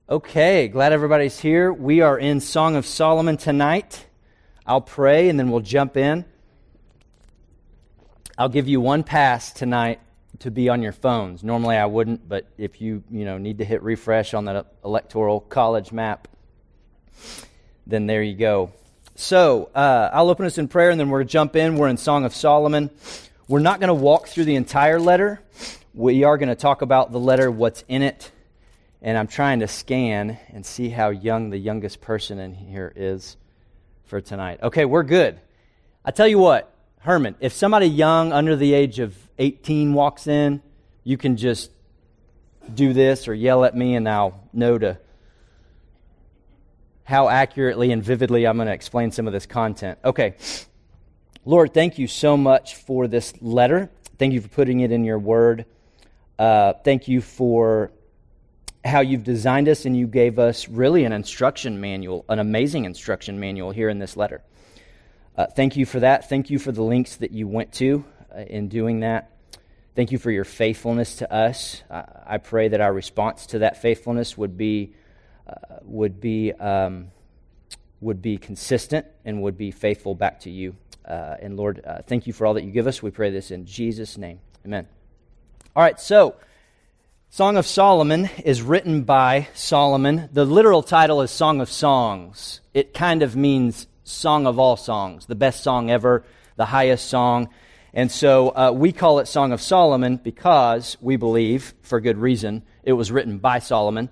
Okay, glad everybody's here. We are in Song of Solomon tonight. I'll pray and then we'll jump in. I'll give you one pass tonight to be on your phones. Normally I wouldn't, but if you need to hit refresh on that electoral college map, then there you go. So, I'll open us in prayer and then we're going to jump in. We're in Song of Solomon. We're not going to walk through the entire letter. We are going to talk about the letter, what's in it. And I'm trying to scan and see how young the youngest person in here is for tonight. Okay, we're good. I tell you what, Herman, if somebody young under the age of 18 walks in, you can just do this or yell at me and I'll know how accurately and vividly I'm going to explain some of this content. Okay, Lord, thank you so much for this letter. Thank you for putting it in your word. Thank you for how you've designed us, and you gave us really an instruction manual, an amazing instruction manual here in this letter. Thank you for that. Thank you for the links that you went to in doing that. Thank you for your faithfulness to us. I pray that our response to that faithfulness would be consistent and would be faithful back to you. And Lord, thank you for all that you give us. We pray this in Jesus' name. Amen. All right, so Song of Solomon is written by Solomon. The literal title is Song of Songs. It kind of means song of all songs, the best song ever, the highest song. And so we call it Song of Solomon because we believe, for good reason, it was written by Solomon.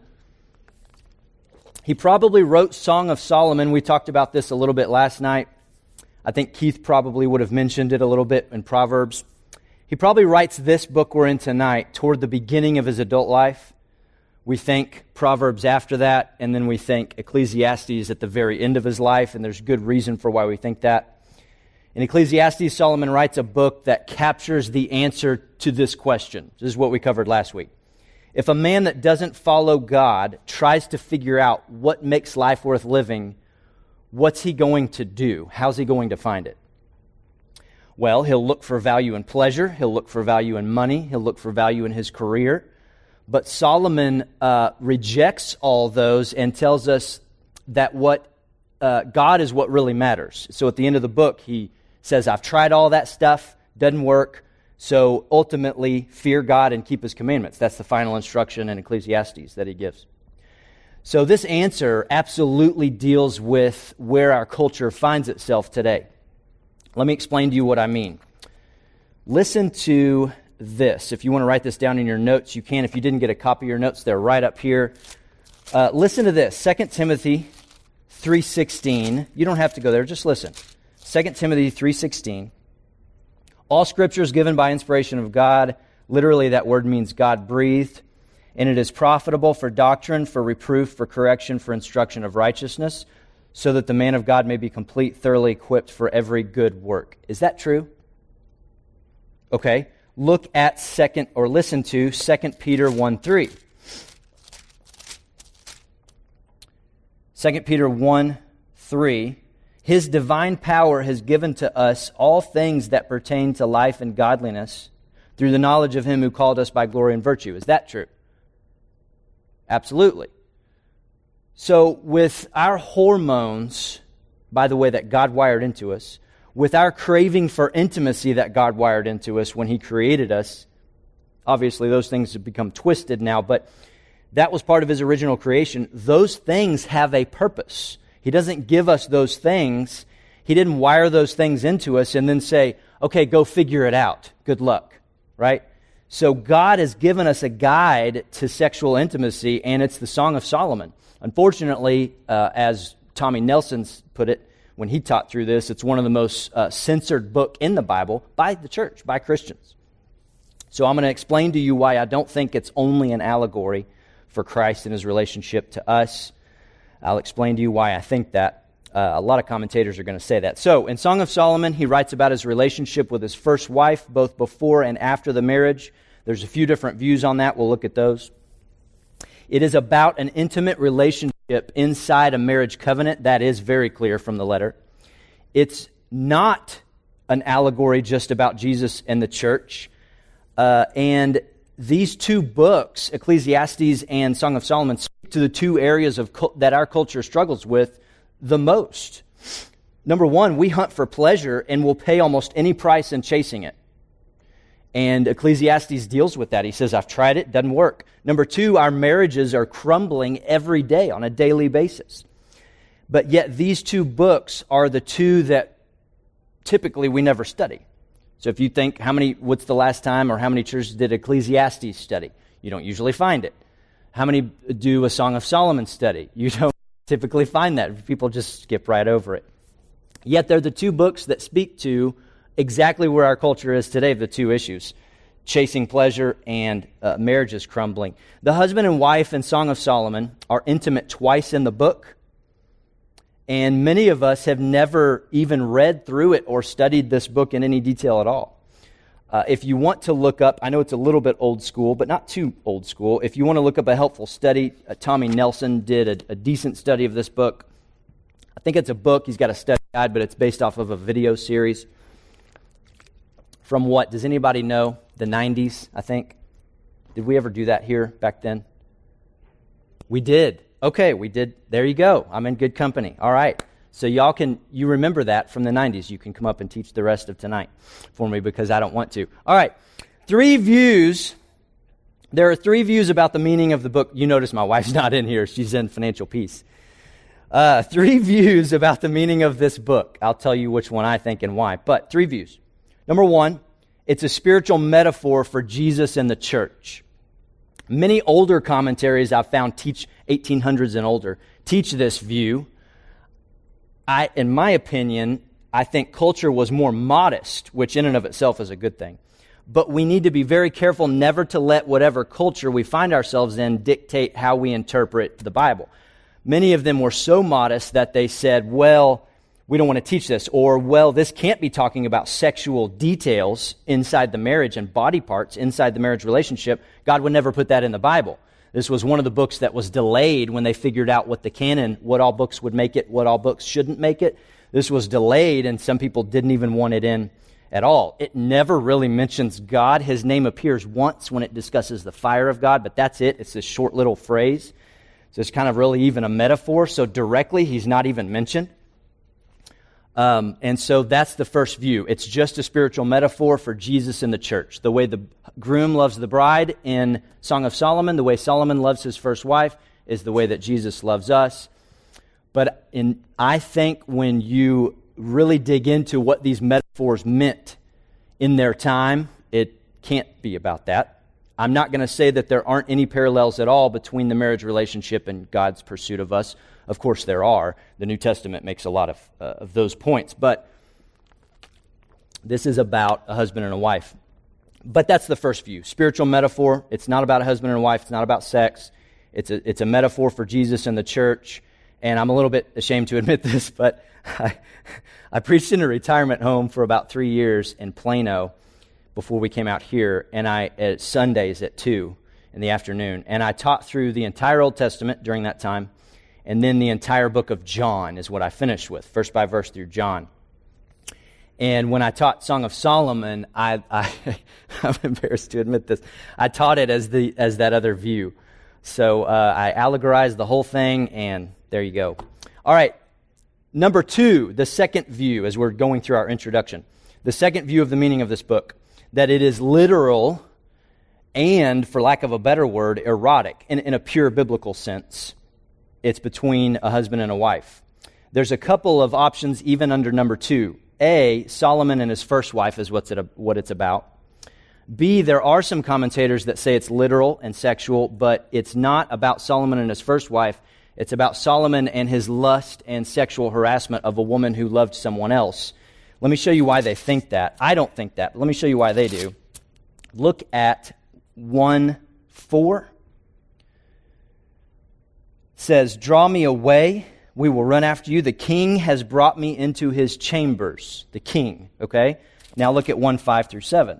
He probably wrote Song of Solomon. We talked about this a little bit last night. I think Keith probably would have mentioned it a little bit in Proverbs. He probably writes this book we're in tonight toward the beginning of his adult life. We think Proverbs after that, and then we think Ecclesiastes at the very end of his life, and there's good reason for why we think that. In Ecclesiastes, Solomon writes a book that captures the answer to this question. This is what we covered last week. If a man that doesn't follow God tries to figure out what makes life worth living, what's he going to do? How's he going to find it? Well, he'll look for value in pleasure. He'll look for value in money. He'll look for value in his career. But Solomon rejects all those and tells us that God is what really matters. So at the end of the book, he says, I've tried all that stuff, doesn't work. So ultimately, fear God and keep his commandments. That's the final instruction in Ecclesiastes that he gives. So this answer absolutely deals with where our culture finds itself today. Let me explain to you what I mean. Listen to this. If you want to write this down in your notes, you can. If you didn't get a copy of your notes, they're right up here. Listen to this. 2 Timothy 3:16. You don't have to go there. Just listen. 2 Timothy 3:16. All Scripture is given by inspiration of God. Literally, that word means God-breathed. And it is profitable for doctrine, for reproof, for correction, for instruction of righteousness, so that the man of God may be complete, thoroughly equipped for every good work. Is that true? Okay. Look at listen to 2 Peter 1:3. 2 Peter 1:3. His divine power has given to us all things that pertain to life and godliness through the knowledge of him who called us by glory and virtue. Is that true? Absolutely. So with our hormones, by the way, that God wired into us, with our craving for intimacy that God wired into us when he created us, obviously those things have become twisted now, but that was part of his original creation. Those things have a purpose. He doesn't give us those things. He didn't wire those things into us and then say, okay, go figure it out. Good luck, right? So God has given us a guide to sexual intimacy, and it's the Song of Solomon. Unfortunately, as Tommy Nelson's put it when he taught through this, it's one of the most censored book in the Bible by the church, by Christians. So I'm going to explain to you why I don't think it's only an allegory for Christ and his relationship to us. I'll explain to you why I think that. A lot of commentators are going to say that. So in Song of Solomon, he writes about his relationship with his first wife, both before and after the marriage. There's a few different views on that. We'll look at those. It is about an intimate relationship inside a marriage covenant. That is very clear from the letter. It's not an allegory just about Jesus and the church. And these two books, Ecclesiastes and Song of Solomon, to the two areas that our culture struggles with the most. Number one, we hunt for pleasure and will pay almost any price in chasing it. And Ecclesiastes deals with that. He says, I've tried it, doesn't work. Number two, our marriages are crumbling every day on a daily basis. But yet these two books are the two that typically we never study. So if you think, what's the last time or how many churches did Ecclesiastes study? You don't usually find it. How many do a Song of Solomon study? You don't typically find that. People just skip right over it. Yet they're the two books that speak to exactly where our culture is today, the two issues, chasing pleasure and marriages crumbling. The husband and wife in Song of Solomon are intimate twice in the book, and many of us have never even read through it or studied this book in any detail at all. If you want to look up, I know it's a little bit old school, but not too old school. If you want to look up a helpful study, Tommy Nelson did a decent study of this book. I think it's a book. He's got a study guide, but it's based off of a video series. From what? Does anybody know? The 90s, I think. Did we ever do that here back then? We did. Okay, we did. There you go. I'm in good company. All right. So you remember that from the 90s. You can come up and teach the rest of tonight for me because I don't want to. All right. 3 views. There are 3 views about the meaning of the book. You notice my wife's not in here. She's in financial peace. 3 views about the meaning of this book. I'll tell you which one I think and why, but 3 views. Number 1, it's a spiritual metaphor for Jesus and the church. Many older commentaries I've found teach 1800s and older, teach this view. In my opinion, I think culture was more modest, which in and of itself is a good thing. But we need to be very careful never to let whatever culture we find ourselves in dictate how we interpret the Bible. Many of them were so modest that they said, well, we don't want to teach this, or, well, this can't be talking about sexual details inside the marriage and body parts inside the marriage relationship. God would never put that in the Bible. This was one of the books that was delayed when they figured out what the canon, what all books would make it, what all books shouldn't make it. This was delayed, and some people didn't even want it in at all. It never really mentions God. His name appears once when it discusses the fire of God, but that's it. It's this short little phrase. So it's kind of really even a metaphor. So directly, he's not even mentioned. And so that's the first view. It's just a spiritual metaphor for Jesus and the church. The way the groom loves the bride in Song of Solomon, the way Solomon loves his first wife, is the way that Jesus loves us. But I think when you really dig into what these metaphors meant in their time, it can't be about that. I'm not going to say that there aren't any parallels at all between the marriage relationship and God's pursuit of us. Of course there are. The New Testament makes a lot of those points. But this is about a husband and a wife. But that's the first view. Spiritual metaphor. It's not about a husband and a wife. It's not about sex. It's a metaphor for Jesus and the church. And I'm a little bit ashamed to admit this, but I preached in a retirement home for about 3 years in Plano before we came out here, and at Sundays at 2 in the afternoon. And I taught through the entire Old Testament during that time, and then the entire book of John is what I finished with, verse by verse through John. And when I taught Song of Solomon, I'm embarrassed to admit this, I taught it as that other view. So I allegorized the whole thing, and there you go. All right, number 2, the second view, as we're going through our introduction. The second view of the meaning of this book, that it is literal and, for lack of a better word, erotic, in a pure biblical sense. It's between a husband and a wife. There's a couple of options even under number 2. A, Solomon and his first wife is what it's about. B, there are some commentators that say it's literal and sexual, but it's not about Solomon and his first wife. It's about Solomon and his lust and sexual harassment of a woman who loved someone else. Let me show you why they think that. I don't think that, but let me show you why they do. Look at 1:4. It says, "Draw me away, we will run after you. The king has brought me into his chambers." The king, okay? Now look at 1:5 through 7.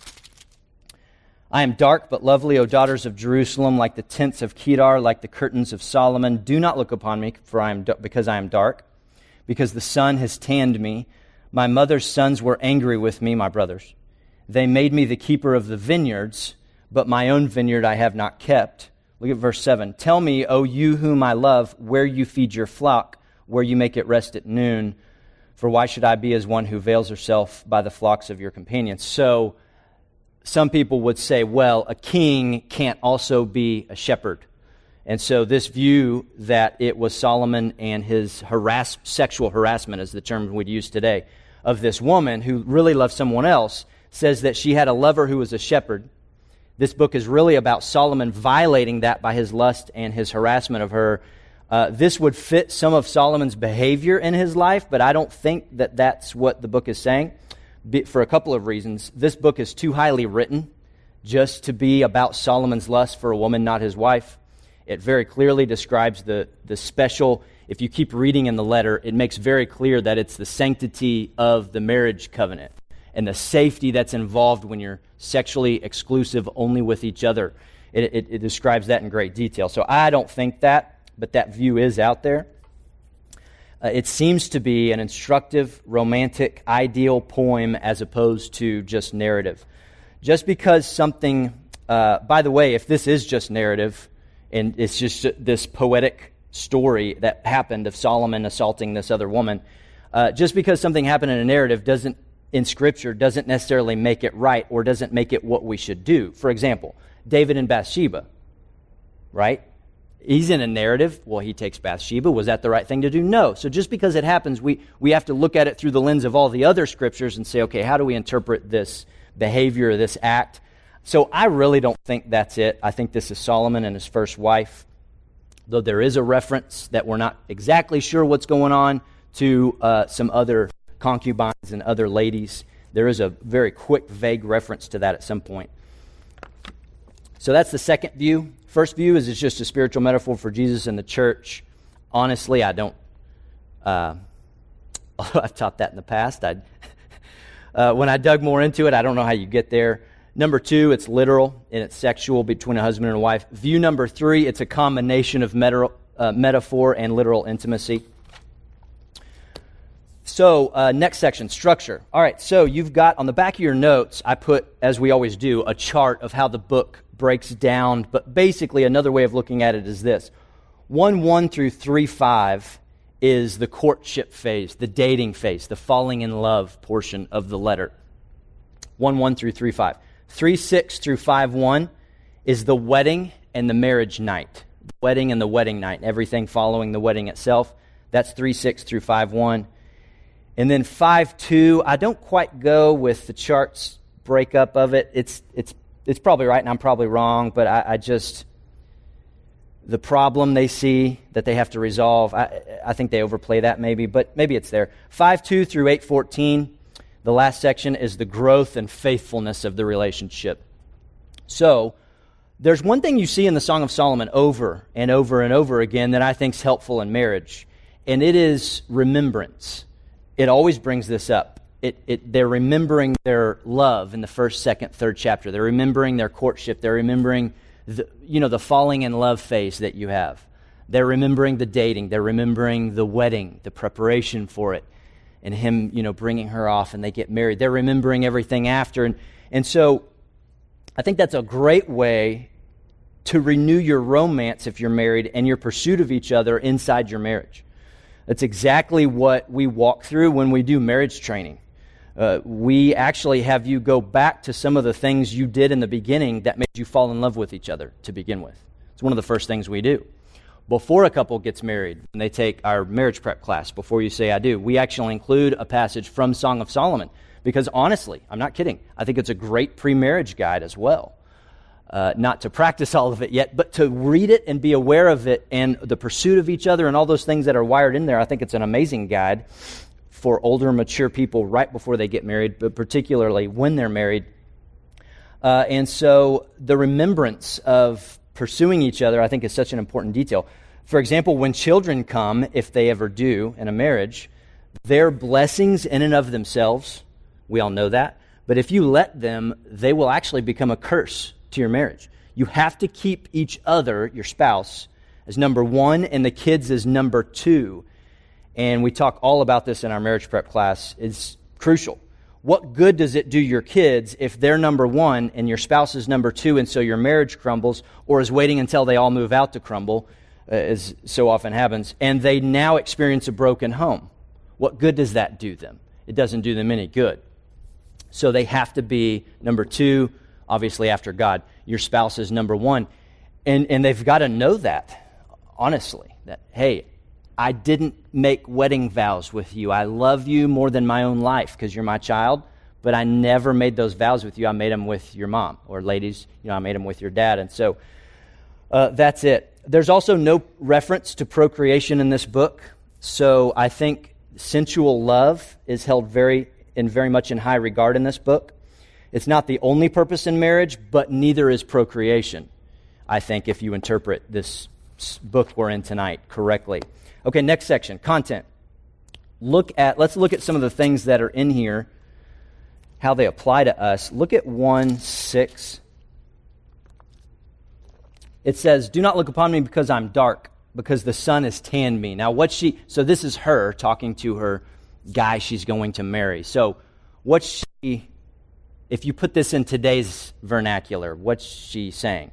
"I am dark but lovely, O daughters of Jerusalem, like the tents of Kedar, like the curtains of Solomon. Do not look upon me, because I am dark, because the sun has tanned me. My mother's sons were angry with me, my brothers. They made me the keeper of the vineyards, but my own vineyard I have not kept. Look at verse 7. Tell me, O you whom I love, where you feed your flock, where you make it rest at noon. For why should I be as one who veils herself by the flocks of your companions? So some people would say, well, a king can't also be a shepherd. And so this view that it was Solomon and his sexual harassment, is the term we'd use today, of this woman who really loved someone else, says that she had a lover who was a shepherd. This book is really about Solomon violating that by his lust and his harassment of her. This would fit some of Solomon's behavior in his life, but I don't think that that's what the book is saying, for a couple of reasons. This book is too highly written just to be about Solomon's lust for a woman, not his wife. It very clearly describes the special, if you keep reading in the letter, it makes very clear that it's the sanctity of the marriage covenant and the safety that's involved when you're sexually exclusive only with each other. It describes that in great detail. So I don't think that, but that view is out there. It seems to be an instructive, romantic, ideal poem as opposed to just narrative. Just because something, by the way, if this is just narrative, and it's just this poetic story that happened of Solomon assaulting this other woman, just because something happened in a narrative in Scripture doesn't necessarily make it right or doesn't make it what we should do. For example, David and Bathsheba, right? He's in a narrative. Well, he takes Bathsheba. Was that the right thing to do? No. So just because it happens, we have to look at it through the lens of all the other Scriptures and say, okay, how do we interpret this behavior or this act? So I really don't think that's it. I think this is Solomon and his first wife, though there is a reference that we're not exactly sure what's going on to some other concubines and other ladies. There is a very quick, vague reference to that at some point. So that's the second view. First view is it's just a spiritual metaphor for Jesus and the church. Honestly, I don't, although I've taught that in the past, when I dug more into it, I don't know how you get there. Number two, it's literal and it's sexual between a husband and a wife. View number three, it's a combination of metaphor and literal intimacy. So, next section, structure. All right, so you've got, on the back of your notes, I put, as we always do, a chart of how the book breaks down, but basically another way of looking at it is this. 1:1 through 3:5 is the courtship phase, the dating phase, the falling in love portion of the letter. 1:1 through 3:5. 3:6 through 5:1 is the wedding and the marriage night. The wedding and the wedding night, everything following the wedding itself. That's 3:6 through 5:1. And then 5:2, I don't quite go with the chart's breakup of it. It's probably right and I'm probably wrong, but I just, the problem they see that they have to resolve, I think they overplay that maybe, but maybe it's there. 5:2 through 8:14, the last section is the growth and faithfulness of the relationship. So, there's one thing you see in the Song of Solomon over and over and over again that I think is helpful in marriage, and it is remembrance. It always brings this up. They're remembering their love in the first, second, third chapter. They're remembering their courtship. They're remembering the falling in love phase that you have. They're remembering the dating. They're remembering the wedding, the preparation for it, and him, bringing her off, and they get married. They're remembering everything after. And so I think that's a great way to renew your romance if you're married and your pursuit of each other inside your marriage. That's exactly what we walk through when we do marriage training. We actually have you go back to some of the things you did in the beginning that made you fall in love with each other to begin with. It's one of the first things we do. Before a couple gets married, when they take our marriage prep class, before you say I do, we actually include a passage from Song of Solomon. Because honestly, I'm not kidding, I think it's a great pre-marriage guide as well. Not to practice all of it yet, but to read it and be aware of it and the pursuit of each other and all those things that are wired in there. I think it's an amazing guide for older, mature people right before they get married, but particularly when they're married. And so the remembrance of pursuing each other, I think, is such an important detail. For example, when children come, if they ever do in a marriage, they're blessings in and of themselves. We all know that. But if you let them, they will actually become a curse to your marriage. You have to keep each other, your spouse, as number one and the kids as number two. And we talk all about this in our marriage prep class. It's crucial. what good does it do your kids if they're number one and your spouse is number two, and so your marriage crumbles, or is waiting until they all move out to crumble, as so often happens, and they now experience a broken home? What good does that do them? It doesn't do them any good. So they have to be number two, obviously after God. Your spouse is number one. And they've got to know that, honestly, that, hey, I didn't make wedding vows with you. I love you more than my own life because you're my child, but I never made those vows with you. I made them with your mom. Or ladies, I made them with your dad. And so that's it. There's also no reference to procreation in this book. So I think sensual love is held very much in high regard in this book. It's not the only purpose in marriage, but neither is procreation, I think, if you interpret this book we're in tonight correctly. Okay, next section, content. Let's look at some of the things that are in here, how they apply to us. Look at 1:6. It says, "Do not look upon me because I'm dark, because the sun has tanned me." Now, so this is her talking to her guy she's going to marry. So if you put this in today's vernacular, what's she saying?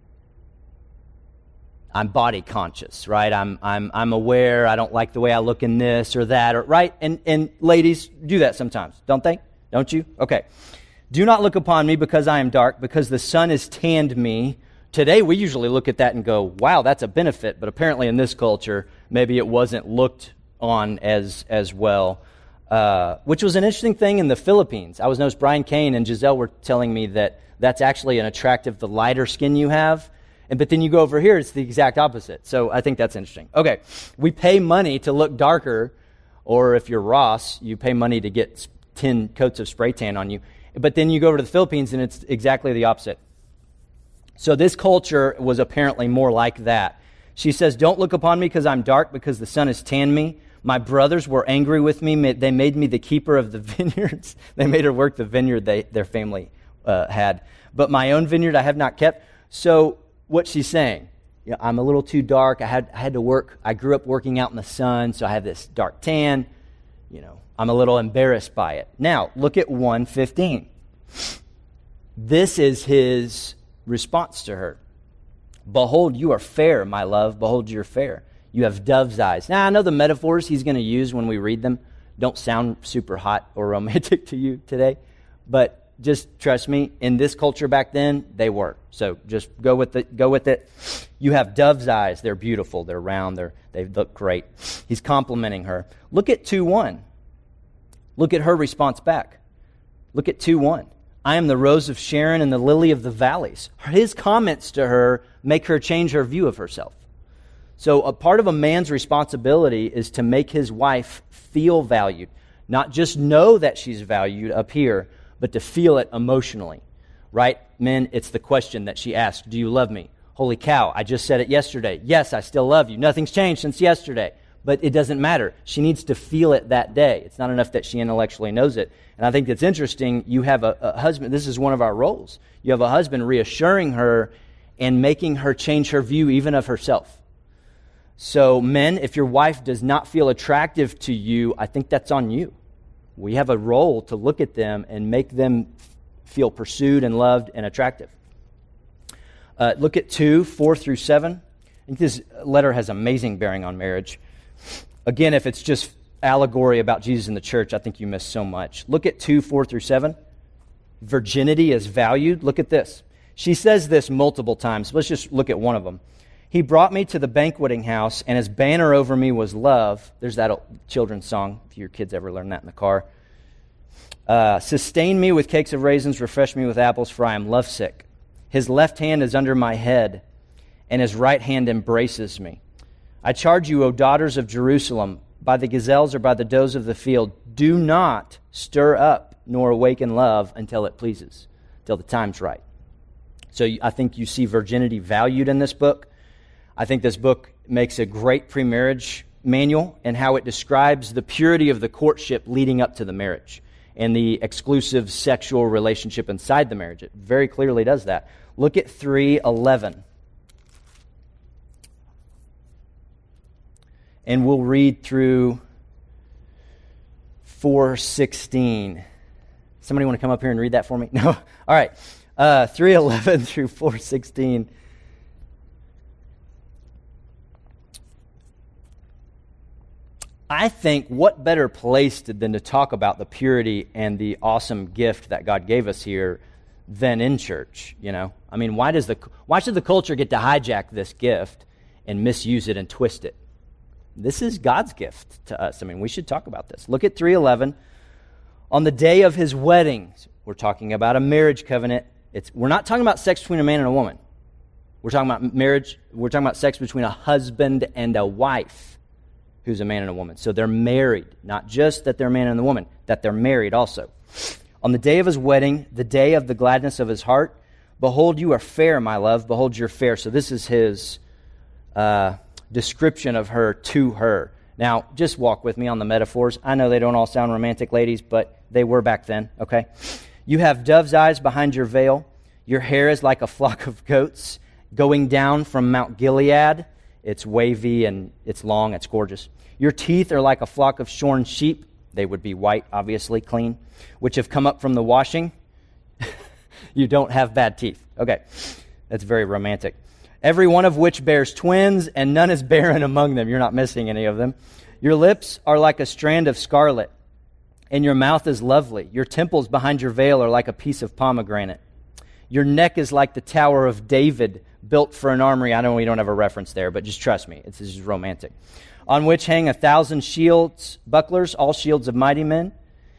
I'm body conscious, right? I'm aware. I don't like the way I look in this or that, right? And ladies do that sometimes, don't they? Don't you? Okay. "Do not look upon me because I am dark, because the sun has tanned me." Today, we usually look at that and go, wow, that's a benefit. But apparently in this culture, maybe it wasn't looked on as well, which was an interesting thing in the Philippines. I was noticed Brian Kane and Giselle were telling me that that's actually an attractive, the lighter skin you have. But then you go over here, it's the exact opposite. So I think that's interesting. Okay, we pay money to look darker, or if you're Ross, you pay money to get 10 coats of spray tan on you. But then you go over to the Philippines and it's exactly the opposite. So this culture was apparently more like that. She says, "Don't look upon me because I'm dark, because the sun has tanned me. My brothers were angry with me. They made me the keeper of the vineyards." They made her work the vineyard their family had. "But my own vineyard I have not kept." So what she's saying, I'm a little too dark. I had to work. I grew up working out in the sun, so I have this dark tan. I'm a little embarrassed by it. Now, look at 1:15. This is his response to her. "Behold, you are fair, my love. Behold, you're fair. You have dove's eyes." Now, I know the metaphors he's going to use when we read them don't sound super hot or romantic to you today, but just trust me, in this culture back then, they were. So just go with it. "You have dove's eyes. They're beautiful. They're round. They look great." He's complimenting her. Look at 2:1. Look at her response back. Look at 2:1. "I am the rose of Sharon and the lily of the valleys." His comments to her make her change her view of herself. So a part of a man's responsibility is to make his wife feel valued. Not just know that she's valued up here, but to feel it emotionally. Right? Men, it's the question that she asked, "Do you love me?" Holy cow, I just said it yesterday. Yes, I still love you. Nothing's changed since yesterday. But it doesn't matter. She needs to feel it that day. It's not enough that she intellectually knows it. And I think it's interesting. You have a husband. This is one of our roles. You have a husband reassuring her and making her change her view even of herself. So men, if your wife does not feel attractive to you, I think that's on you. We have a role to look at them and make them feel pursued and loved and attractive. Look at 2:4-7. I think this letter has amazing bearing on marriage. Again, if it's just allegory about Jesus and the church, I think you miss so much. Look at 2:4-7. Virginity is valued. Look at this. She says this multiple times. Let's just look at one of them. "He brought me to the banqueting house, and his banner over me was love." There's that old children's song, if your kids ever learn that in the car. "Sustain me with cakes of raisins, refresh me with apples, for I am lovesick. His left hand is under my head, and his right hand embraces me. I charge you, O daughters of Jerusalem, by the gazelles or by the does of the field, do not stir up nor awaken love until it pleases, till the time's right." So I think you see virginity valued in this book. I think this book makes a great pre-marriage manual and how it describes the purity of the courtship leading up to the marriage and the exclusive sexual relationship inside the marriage. It very clearly does that. Look at 3:11. And we'll read through 4:16. Somebody want to come up here and read that for me? No? All right. 3:11 through 4:16. I think what better place than to talk about the purity and the awesome gift that God gave us here than in church, you know? I mean, why should the culture get to hijack this gift and misuse it and twist it? This is God's gift to us. I mean, we should talk about this. Look at 3:11. On the day of his wedding, we're talking about a marriage covenant. We're not talking about sex between a man and a woman. We're talking about marriage. We're talking about sex between a husband and a wife who's a man and a woman. So they're married, not just that they're a man and a woman, that they're married also. On the day of his wedding, the day of the gladness of his heart, behold, you are fair, my love. Behold, you're fair. So this is his description of her to her. Now, just walk with me on the metaphors. I know they don't all sound romantic, ladies, but they were back then, okay? You have dove's eyes behind your veil. Your hair is like a flock of goats going down from Mount Gilead. It's wavy and it's long. It's gorgeous. Your teeth are like a flock of shorn sheep. They would be white, obviously, clean, which have come up from the washing. You don't have bad teeth. Okay, that's very romantic. Every one of which bears twins, and none is barren among them. You're not missing any of them. Your lips are like a strand of scarlet, and your mouth is lovely. Your temples behind your veil are like a piece of pomegranate. Your neck is like the Tower of David, built for an armory. I know we don't have a reference there, but just trust me, this is romantic. On which hang 1,000 shields, bucklers, all shields of mighty men.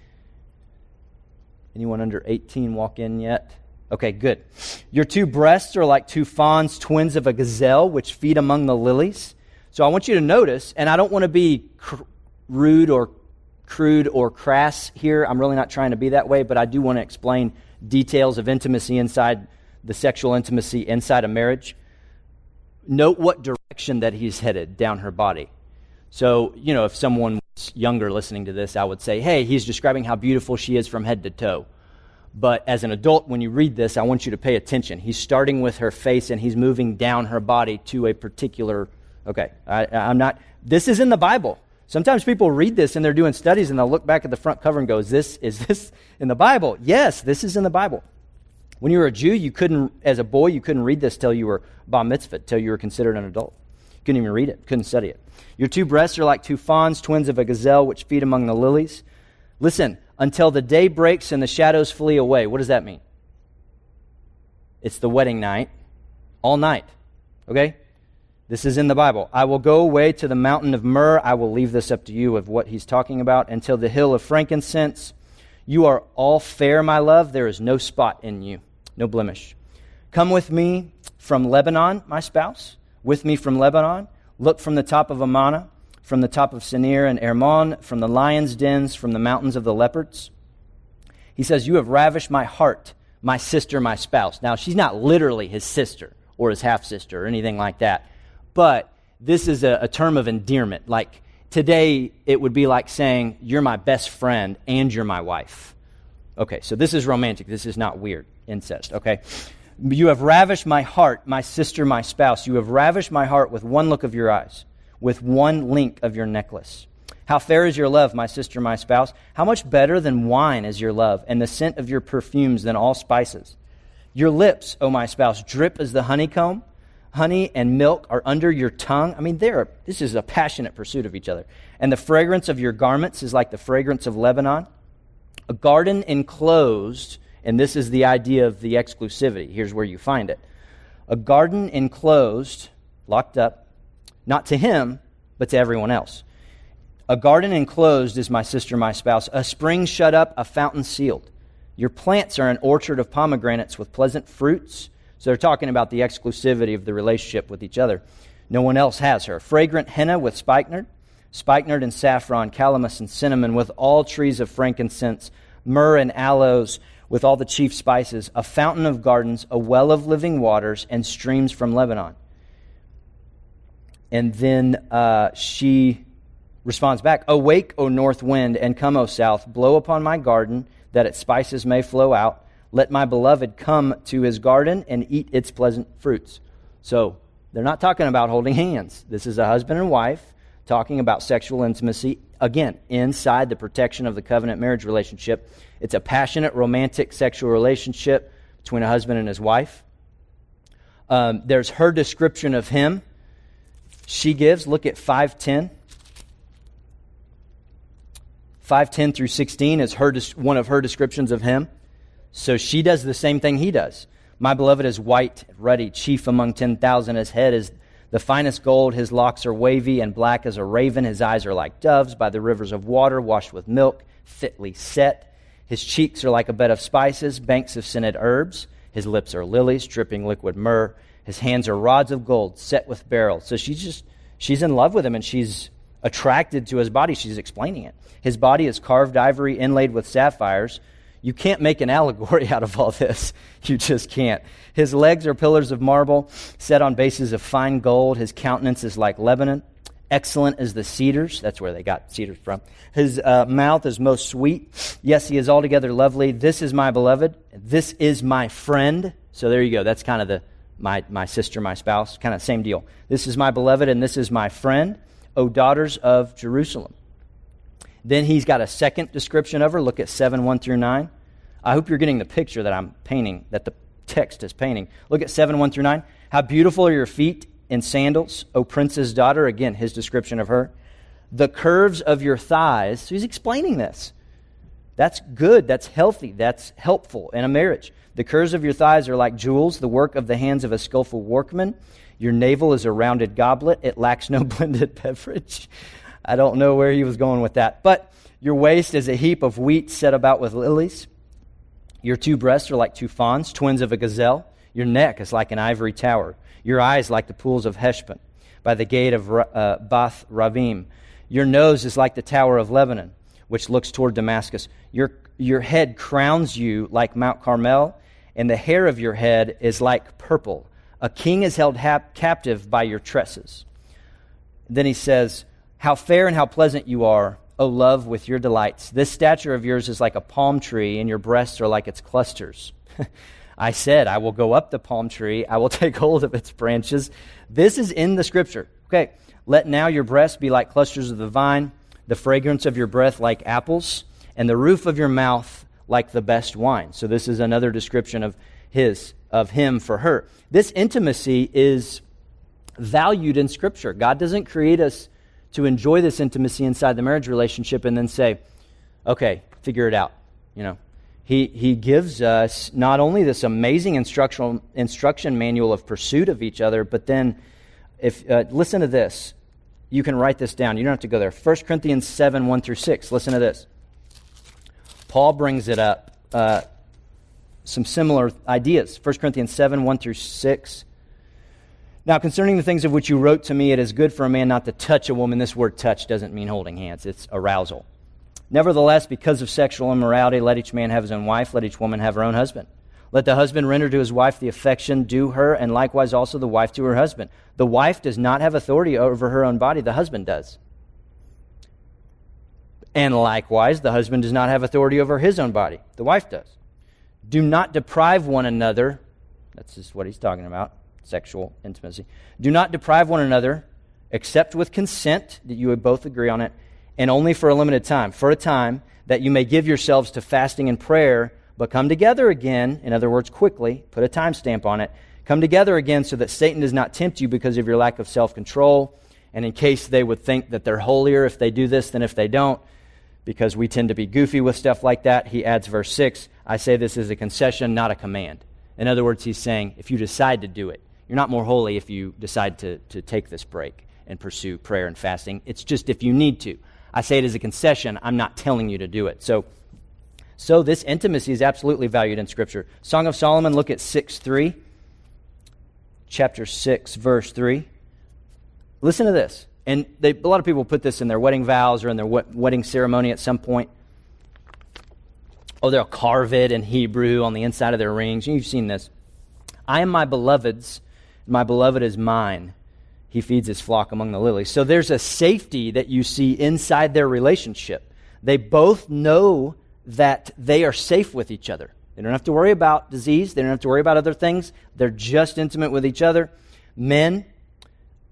Anyone under 18 walk in yet? Okay, good. Your two breasts are like two fawns, twins of a gazelle, which feed among the lilies. So I want you to notice, and I don't want to be rude or crude or crass here. I'm really not trying to be that way, but I do want to explain details of intimacy inside the sexual intimacy inside a marriage. Note what direction that he's headed down her body. So, you know, if someone was younger listening to this, I would say, hey, he's describing how beautiful she is from head to toe. But as an adult, when you read this, I want you to pay attention. He's starting with her face, and he's moving down her body to a particular... Okay, I'm not... This is in the Bible. Sometimes people read this, and they're doing studies, and they'll look back at the front cover and go, is this in the Bible? Yes, this is in the Bible. When you were a Jew, you couldn't, as a boy, you couldn't read this till you were bar mitzvah, till you were considered an adult. You couldn't even read it, couldn't study it. Your two breasts are like two fawns, twins of a gazelle, which feed among the lilies. Listen, until the day breaks and the shadows flee away. What does that mean? It's the wedding night, all night, okay? This is in the Bible. I will go away to the mountain of myrrh. I will leave this up to you of what he's talking about. Until the hill of frankincense. You are all fair, my love. There is no spot in you, no blemish. Come with me from Lebanon, my spouse. With me from Lebanon. Look from the top of Amana, from the top of Senir and Hermon, from the lion's dens, from the mountains of the leopards. He says, you have ravished my heart, my sister, my spouse. Now, she's not literally his sister or his half-sister or anything like that. But this is a term of endearment. Like today, it would be like saying, you're my best friend and you're my wife. Okay, so this is romantic. This is not weird. Incest, okay? You have ravished my heart, my sister, my spouse. You have ravished my heart with one look of your eyes, with one link of your necklace. How fair is your love, my sister, my spouse? How much better than wine is your love, and the scent of your perfumes than all spices? Your lips, O my spouse, drip as the honeycomb. Honey and milk are under your tongue. I mean, this is a passionate pursuit of each other. And the fragrance of your garments is like the fragrance of Lebanon. A garden enclosed, and this is the idea of the exclusivity. Here's where you find it. A garden enclosed, locked up, not to him, but to everyone else. A garden enclosed is my sister, my spouse. A spring shut up, a fountain sealed. Your plants are an orchard of pomegranates with pleasant fruits. So they're talking about the exclusivity of the relationship with each other. No one else has her. Fragrant henna with spikenard and saffron, calamus and cinnamon, with all trees of frankincense, myrrh and aloes, with all the chief spices, a fountain of gardens, a well of living waters, and streams from Lebanon. And then she responds back, awake, O north wind, and come, O south, blow upon my garden, that its spices may flow out. Let my beloved come to his garden and eat its pleasant fruits. So they're not talking about holding hands. This is a husband and wife. talking about sexual intimacy, again, inside the protection of the covenant marriage relationship. It's a passionate, romantic sexual relationship between a husband and his wife. There's her description of him. She gives, look at 5:10. 5:10 through 16 is one of her descriptions of him. So she does the same thing he does. My beloved is white, ruddy, chief among 10,000. His head is the finest gold. His locks are wavy and black as a raven. His eyes are like doves by the rivers of water, washed with milk, fitly set. His cheeks are like a bed of spices, banks of scented herbs. His lips are lilies, dripping liquid myrrh. His hands are rods of gold, set with beryl. So she's in love with him, and she's attracted to his body. She's explaining it. His body is carved ivory inlaid with sapphires. You can't make an allegory out of all this. You just can't. His legs are pillars of marble set on bases of fine gold. His countenance is like Lebanon. Excellent as the cedars. That's where they got cedars from. His mouth is most sweet. Yes, he is altogether lovely. This is my beloved. This is my friend. So there you go. That's kind of my sister, my spouse. Kind of same deal. This is my beloved and this is my friend. O daughters of Jerusalem. Then he's got a second description of her. Look at 7:1 through 9. I hope you're getting the picture that I'm painting, that the text is painting. Look at 7:1 through 9. How beautiful are your feet in sandals, O prince's daughter. Again, his description of her. The curves of your thighs. So he's explaining this. That's good. That's healthy. That's helpful in a marriage. The curves of your thighs are like jewels, the work of the hands of a skillful workman. Your navel is a rounded goblet. It lacks no blended beverage. I don't know where he was going with that. But your waist is a heap of wheat set about with lilies. Your two breasts are like two fawns, twins of a gazelle. Your neck is like an ivory tower. Your eyes like the pools of Heshbon by the gate of Bath Ravim. Your nose is like the tower of Lebanon, which looks toward Damascus. Your head crowns you like Mount Carmel, and the hair of your head is like purple. A king is held captive by your tresses. Then he says, how fair and how pleasant you are, O love, with your delights. This stature of yours is like a palm tree, and your breasts are like its clusters. I said, I will go up the palm tree. I will take hold of its branches. This is in the scripture. Okay, let now your breasts be like clusters of the vine, the fragrance of your breath like apples, and the roof of your mouth like the best wine. So this is another description of him for her. This intimacy is valued in Scripture. God doesn't create us to enjoy this intimacy inside the marriage relationship and then say, okay, figure it out. You know, He gives us not only this amazing instruction manual of pursuit of each other, but then listen to this. You can write this down. You don't have to go there. 1 Corinthians 7:1 through 6. Listen to this. Paul brings it up. Some similar ideas. 1 Corinthians 7:1 through 6. Now, concerning the things of which you wrote to me, it is good for a man not to touch a woman. This word touch doesn't mean holding hands. It's arousal. Nevertheless, because of sexual immorality, let each man have his own wife. Let each woman have her own husband. Let the husband render to his wife the affection due her, and likewise also the wife to her husband. The wife does not have authority over her own body. The husband does. And likewise, the husband does not have authority over his own body. The wife does. Do not deprive one another. That's just what he's talking about. Sexual intimacy. Do not deprive one another, except with consent, that you would both agree on it, and only for a limited time. For a time, that you may give yourselves to fasting and prayer, but come together again, in other words, quickly, put a timestamp on it, come together again so that Satan does not tempt you because of your lack of self-control, and in case they would think that they're holier if they do this than if they don't, because we tend to be goofy with stuff like that, he adds verse 6, I say this is a concession, not a command. In other words, he's saying, if you decide to do it, you're not more holy if you decide to take this break and pursue prayer and fasting. It's just if you need to. I say it as a concession. I'm not telling you to do it. So this intimacy is absolutely valued in Scripture. Song of Solomon, look at 6:3. Chapter 6, verse 3. Listen to this. And a lot of people put this in their wedding vows or in their wedding ceremony at some point. Oh, they'll carve it in Hebrew on the inside of their rings. You've seen this. I am my beloved's. My beloved is mine. He feeds his flock among the lilies. So there's a safety that you see inside their relationship. They both know that they are safe with each other. They don't have to worry about disease. They don't have to worry about other things. They're just intimate with each other. Men,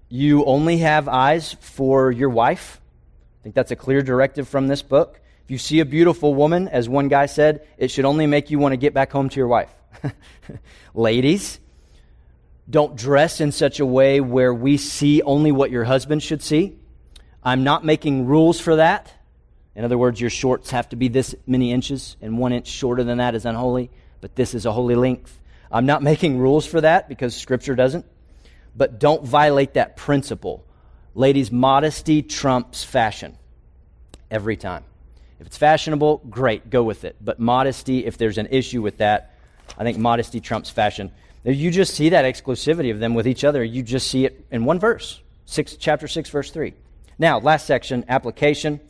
you only have eyes for your wife. I think that's a clear directive from this book. If you see a beautiful woman, as one guy said, it should only make you want to get back home to your wife. Ladies, don't dress in such a way where we see only what your husband should see. I'm not making rules for that. In other words, your shorts have to be this many inches, and 1 inch shorter than that is unholy, but this is a holy length. I'm not making rules for that because Scripture doesn't. But don't violate that principle. Ladies, modesty trumps fashion every time. If it's fashionable, great, go with it. But modesty, if there's an issue with that, I think modesty trumps fashion. You just see that exclusivity of them with each other. You just see it in one verse, chapter 6, verse 3. Now, last section, application.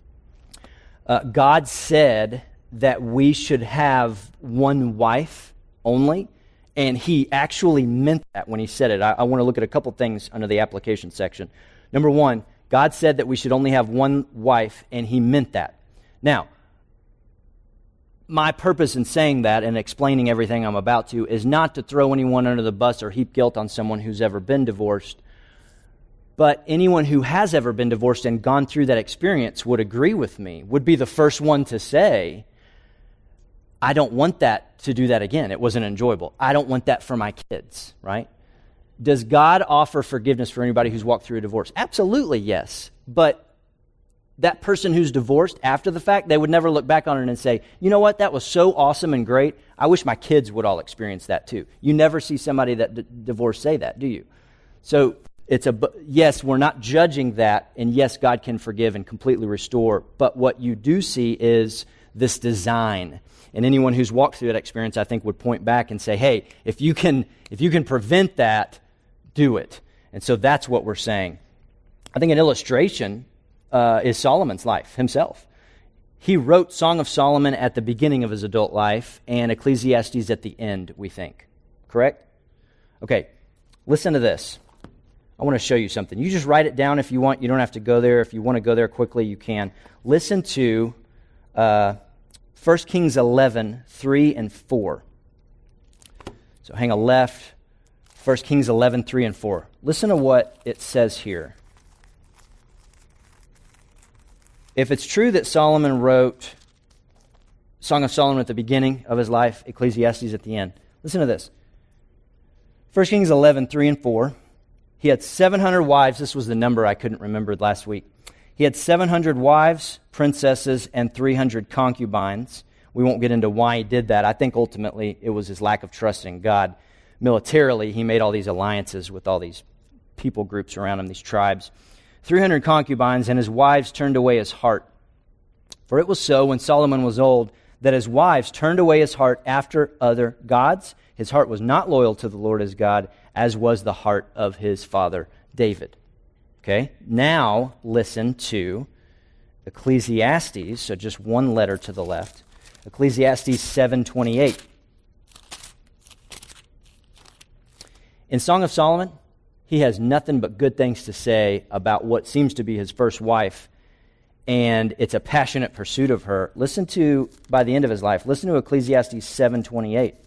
God said that we should have one wife only, and he actually meant that when he said it. I want to look at a couple things under the application section. Number one, God said that we should only have one wife, and he meant that. Now, my purpose in saying that and explaining everything I'm about to is not to throw anyone under the bus or heap guilt on someone who's ever been divorced. But anyone who has ever been divorced and gone through that experience would agree with me, would be the first one to say, I don't want that to do that again. It wasn't enjoyable. I don't want that for my kids, right? Does God offer forgiveness for anybody who's walked through a divorce? Absolutely, yes. But that person who's divorced after the fact, they would never look back on it and say, you know what, that was so awesome and great. I wish my kids would all experience that too. You never see somebody that divorced say that, do you? So yes, we're not judging that, and yes, God can forgive and completely restore, but what you do see is this design. And anyone who's walked through that experience, I think, would point back and say, hey, if you can prevent that, do it. And so that's what we're saying. I think an illustration is Solomon's life himself. He wrote Song of Solomon at the beginning of his adult life and Ecclesiastes at the end, we think. Correct? Okay, listen to this. I want to show you something. You just write it down if you want. You don't have to go there. If you want to go there quickly, you can. Listen to 1 Kings 11, 3 and 4. So hang a left. 1 Kings 11, 3 and 4. Listen to what it says here. If it's true that Solomon wrote Song of Solomon at the beginning of his life, Ecclesiastes at the end, listen to this. 1 Kings 11, 3 and 4. He had 700 wives. This was the number I couldn't remember last week. He had 700 wives, princesses, and 300 concubines. We won't get into why he did that. I think ultimately it was his lack of trust in God. Militarily, he made all these alliances with all these people groups around him, these tribes. 300 concubines, and his wives turned away his heart. For it was so when Solomon was old that his wives turned away his heart after other gods. His heart was not loyal to the Lord his God, as was the heart of his father David. Okay, now listen to Ecclesiastes, so just one letter to the left. Ecclesiastes 7:28. In Song of Solomon, he has nothing but good things to say about what seems to be his first wife, and it's a passionate pursuit of her. Listen to, by the end of his life, listen to Ecclesiastes 7:28.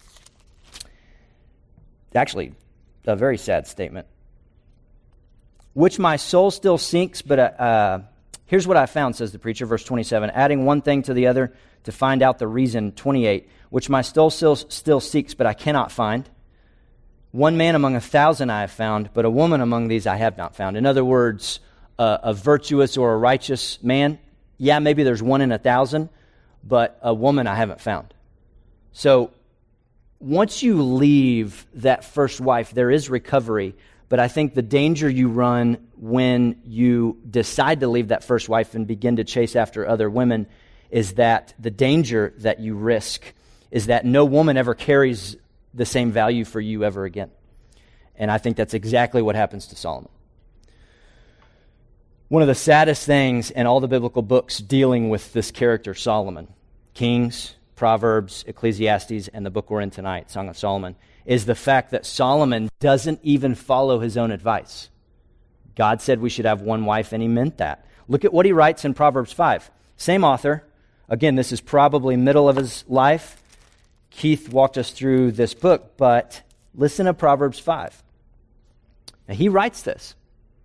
It's actually a very sad statement. Which my soul still seeks, but here's what I found, says the preacher, verse 27, adding one thing to the other to find out the reason, 28, which my soul still seeks, but I cannot find. One man among 1,000 I have found, but a woman among these I have not found. In other words, a virtuous or a righteous man, yeah, maybe there's one in 1,000, but a woman I haven't found. So once you leave that first wife, there is recovery, but I think the danger you run when you decide to leave that first wife and begin to chase after other women is that the danger that you risk is that no woman ever carries the same value for you ever again. And I think that's exactly what happens to Solomon. One of the saddest things in all the biblical books dealing with this character, Solomon, Kings, Proverbs, Ecclesiastes, and the book we're in tonight, Song of Solomon, is the fact that Solomon doesn't even follow his own advice. God said we should have one wife, and he meant that. Look at what he writes in Proverbs 5. Same author. Again, this is probably middle of his life. Keith walked us through this book, but listen to Proverbs 5. Now, he writes this.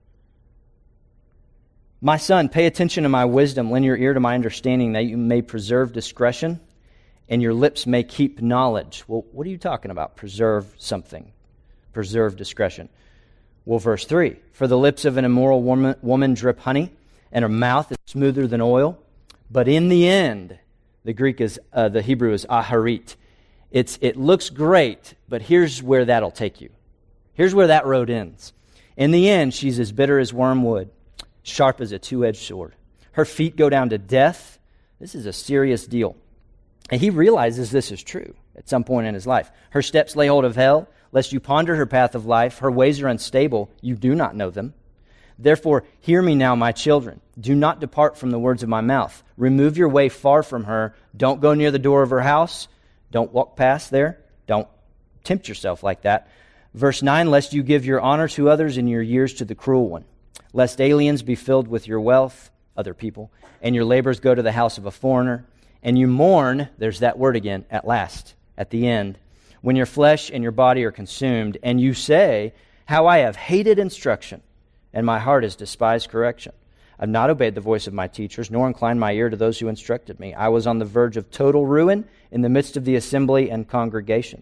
My son, pay attention to my wisdom, lend your ear to my understanding, that you may preserve discretion, and your lips may keep knowledge. Well, what are you talking about? Preserve something. Preserve discretion. Well, verse 3, for the lips of an immoral woman drip honey, and her mouth is smoother than oil. But in the end, the Hebrew is aharit. It looks great, but here's where that'll take you. Here's where that road ends. In the end, she's as bitter as wormwood, sharp as a two-edged sword. Her feet go down to death. This is a serious deal. And he realizes this is true at some point in his life. Her steps lay hold of hell, lest you ponder her path of life. Her ways are unstable. You do not know them. Therefore, hear me now, my children. Do not depart from the words of my mouth. Remove your way far from her. Don't go near the door of her house. Don't walk past there. Don't tempt yourself like that. Verse 9, lest you give your honor to others and your years to the cruel one. Lest aliens be filled with your wealth, other people, and your labors go to the house of a foreigner. And you mourn, there's that word again, at last, at the end, when your flesh and your body are consumed, and you say, how I have hated instruction, and my heart has despised correction. I've not obeyed the voice of my teachers, nor inclined my ear to those who instructed me. I was on the verge of total ruin in the midst of the assembly and congregation.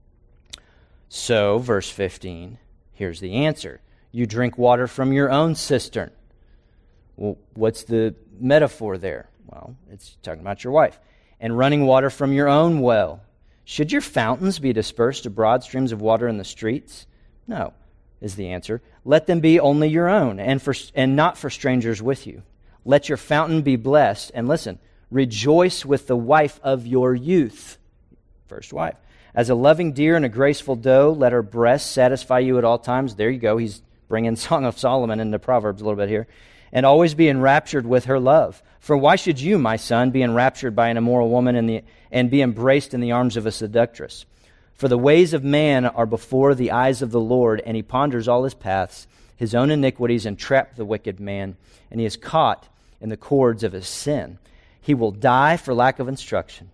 So, verse 15, here's the answer. You drink water from your own cistern. Well, what's the metaphor there? Well, it's talking about your wife. And running water from your own well. Should your fountains be dispersed to broad streams of water in the streets? No, is the answer. Let them be only your own, and not for strangers with you. Let your fountain be blessed. And listen, rejoice with the wife of your youth. First wife. As a loving deer and a graceful doe, let her breasts satisfy you at all times. There you go. He's bringing Song of Solomon into Proverbs a little bit here. And always be enraptured with her love. For why should you, my son, be enraptured by an immoral woman and be embraced in the arms of a seductress? For the ways of man are before the eyes of the Lord, and he ponders all his paths. His own iniquities entrap the wicked man, and he is caught in the cords of his sin. He will die for lack of instruction.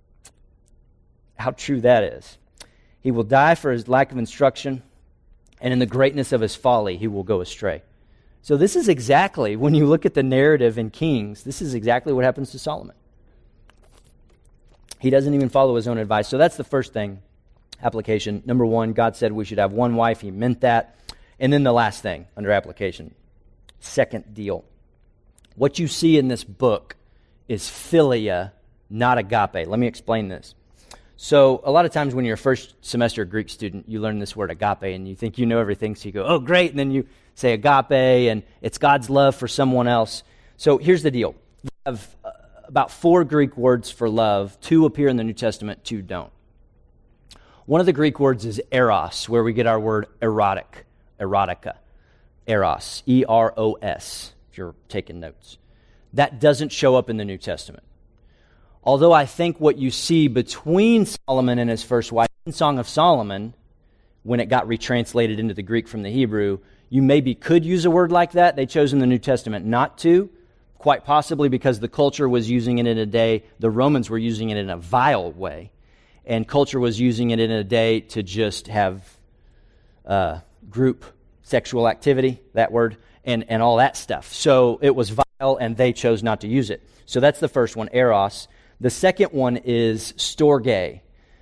How true that is. He will die for his lack of instruction, and in the greatness of his folly he will go astray. So this is exactly, when you look at the narrative in Kings, this is exactly what happens to Solomon. He doesn't even follow his own advice. So that's the first thing, application. Number one, God said we should have one wife. He meant that. And then the last thing under application, second deal. What you see in this book is philia, not agape. Let me explain this. So a lot of times when you're a first semester Greek student, you learn this word agape, and you think you know everything, so you go, oh, great, and then you say agape, and it's God's love for someone else. So here's the deal. You have about 4 Greek words for love. 2 appear in the New Testament, 2 don't. One of the Greek words is eros, where we get our word erotic, erotica, eros, E-R-O-S, if you're taking notes. That doesn't show up in the New Testament. Although I think what you see between Solomon and his first wife in Song of Solomon, when it got retranslated into the Greek from the Hebrew, you maybe could use a word like that. They chose in the New Testament not to, quite possibly because the culture was using it in a day, the Romans were using it in a vile way, and culture was using it in a day to just have group sexual activity, that word, and all that stuff. So it was vile, and they chose not to use it. So that's the first one, eros. The second one is storge,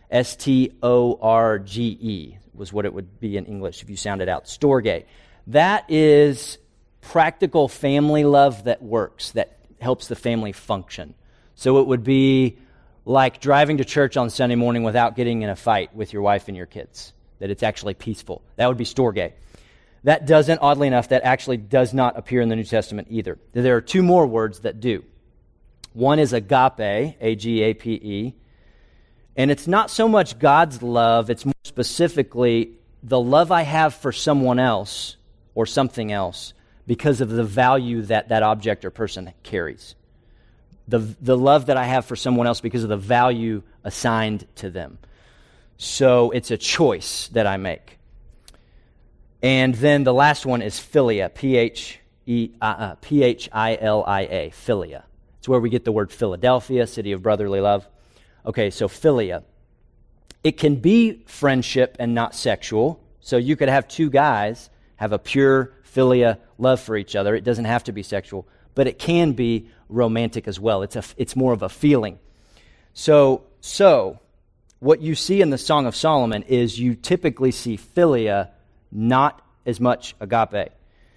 S-T-O-R-G-E, was what it would be in English if you sound it out, storge. That is practical family love that works, that helps the family function. So it would be like driving to church on Sunday morning without getting in a fight with your wife and your kids, that it's actually peaceful. That would be storge. That doesn't, oddly enough, that actually does not appear in the New Testament either. There are 2 more words that do. One is agape, A-G-A-P-E, and it's not so much God's love, it's more specifically the love I have for someone else or something else because of the value that that object or person carries. The love that I have for someone else because of the value assigned to them. So it's a choice that I make. And then the last one is philia, P-H-I-L-I-A, philia. It's where we get the word Philadelphia, city of brotherly love. Okay, so philia. It can be friendship and not sexual. So you could have 2 guys have a pure philia love for each other. It doesn't have to be sexual, but it can be romantic as well. It's more of a feeling. So what you see in the Song of Solomon is you typically see philia, not as much agape.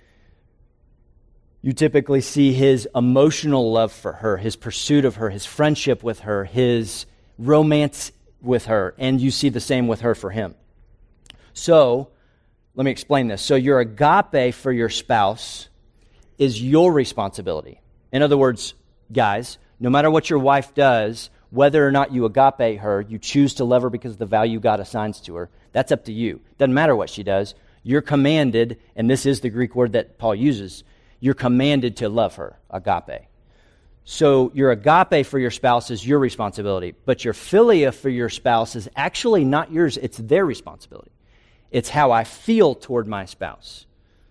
You typically see his emotional love for her, his pursuit of her, his friendship with her, his romance with her, and you see the same with her for him. So, let me explain this. So your agape for your spouse is your responsibility. In other words, guys, no matter what your wife does, whether or not you agape her, you choose to love her because of the value God assigns to her, that's up to you. Doesn't matter what she does. You're commanded, and this is the Greek word that Paul uses, you're commanded to love her, agape. So your agape for your spouse is your responsibility, but your philia for your spouse is actually not yours, it's their responsibility. It's how I feel toward my spouse.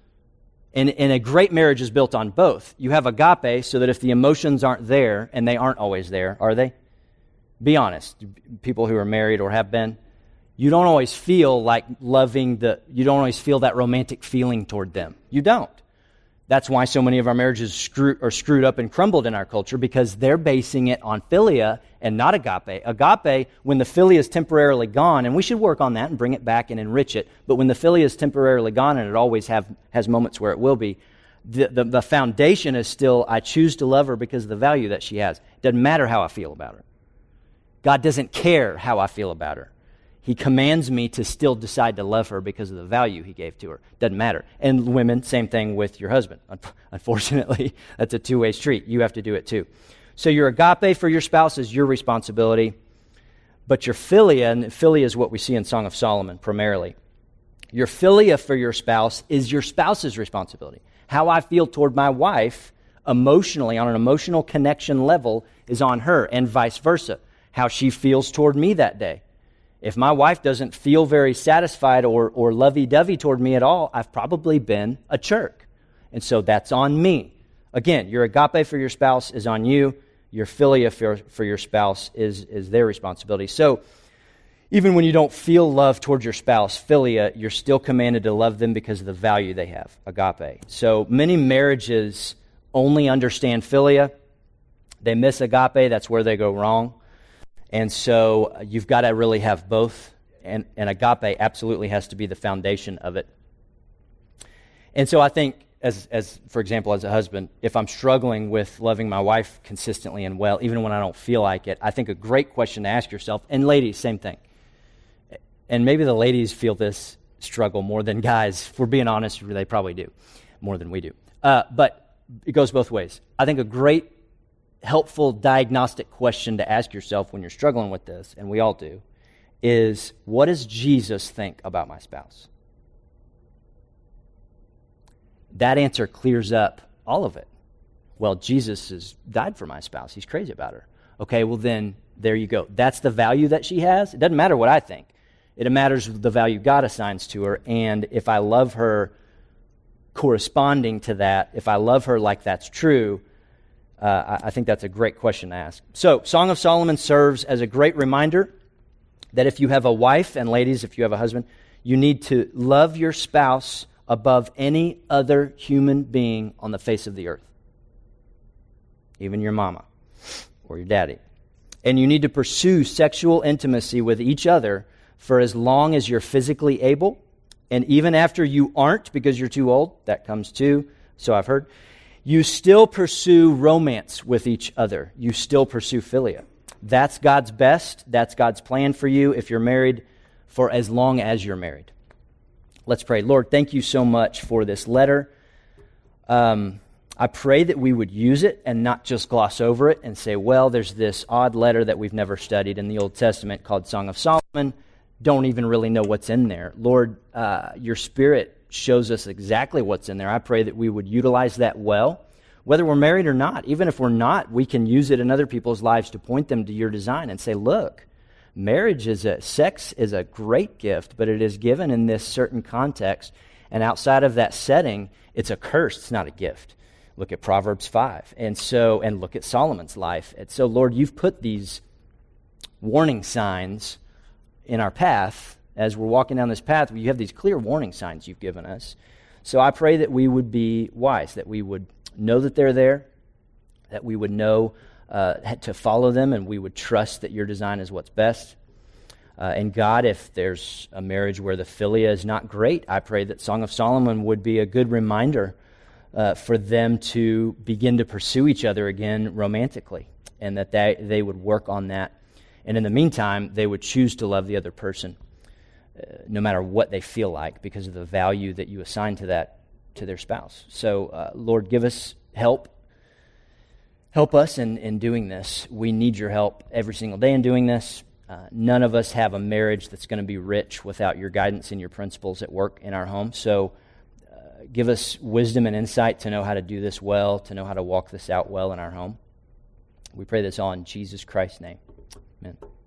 And a great marriage is built on both. You have agape so that if the emotions aren't there, and they aren't always there, are they? Be honest. People who are married or have been, you don't always feel like you don't always feel that romantic feeling toward them. You don't. That's why so many of our marriages are screwed up and crumbled in our culture, because they're basing it on philia and not agape. Agape, when the philia is temporarily gone, and we should work on that and bring it back and enrich it, but when the philia is temporarily gone, and it always has moments where it will be, the foundation is still, I choose to love her because of the value that she has. It doesn't matter how I feel about her. God doesn't care how I feel about her. He commands me to still decide to love her because of the value he gave to her. Doesn't matter. And women, same thing with your husband. Unfortunately, that's a two-way street. You have to do it too. So your agape for your spouse is your responsibility, but your philia, and philia is what we see in Song of Solomon primarily. Your philia for your spouse is your spouse's responsibility. How I feel toward my wife emotionally, on an emotional connection level, is on her, and vice versa. How she feels toward me that day. If my wife doesn't feel very satisfied or lovey-dovey toward me at all, I've probably been a jerk. And so that's on me. Again, your agape for your spouse is on you. Your philia for your spouse is their responsibility. So even when you don't feel love towards your spouse, philia, you're still commanded to love them because of the value they have, agape. So many marriages only understand philia. They miss agape. That's where they go wrong. And so you've got to really have both, and agape absolutely has to be the foundation of it. And so I think, as for example, as a husband, if I'm struggling with loving my wife consistently and well, even when I don't feel like it, I think a great question to ask yourself, and ladies, same thing. And maybe the ladies feel this struggle more than guys. If we're being honest, they probably do, more than we do. But it goes both ways. I think a great helpful diagnostic question to ask yourself when you're struggling with this, and we all do, is what does Jesus think about my spouse? That answer clears up all of it. Well, Jesus has died for my spouse. He's crazy about her. Okay, well then, there you go. That's the value that she has. It doesn't matter what I think. It matters the value God assigns to her, and if I love her corresponding to that, if I love her like that's true, I think that's a great question to ask. So, Song of Solomon serves as a great reminder that if you have a wife, and ladies, if you have a husband, you need to love your spouse above any other human being on the face of the earth. Even your mama or your daddy. And you need to pursue sexual intimacy with each other for as long as you're physically able, and even after you aren't because you're too old, that comes too, so I've heard. You still pursue romance with each other. You still pursue philia. That's God's best. That's God's plan for you if you're married, for as long as you're married. Let's pray. Lord, thank you so much for this letter. I pray that we would use it and not just gloss over it and say, well, there's this odd letter that we've never studied in the Old Testament called Song of Solomon. Don't even really know what's in there. Lord, your Spirit shows us exactly what's in there. I pray that we would utilize that well, whether we're married or not. Even if we're not, we can use it in other people's lives to point them to your design and say, look, sex is a great gift, but it is given in this certain context, and outside of that setting, it's a curse, it's not a gift. Look at Proverbs 5, and look at Solomon's life. And so, Lord, you've put these warning signs in our path. As we're walking down this path, you have these clear warning signs you've given us. So I pray that we would be wise, that we would know that they're there, that we would know to follow them, and we would trust that your design is what's best. And God, if there's a marriage where the philia is not great, I pray that Song of Solomon would be a good reminder for them to begin to pursue each other again romantically, and that they would work on that. And in the meantime, they would choose to love the other person, no matter what they feel like, because of the value that you assign to that, to their spouse. So, Lord, give us help. Help us in doing this. We need your help every single day in doing this. None of us have a marriage that's going to be rich without your guidance and your principles at work in our home. So give us wisdom and insight to know how to do this well, to know how to walk this out well in our home. We pray this all in Jesus Christ's name. Amen.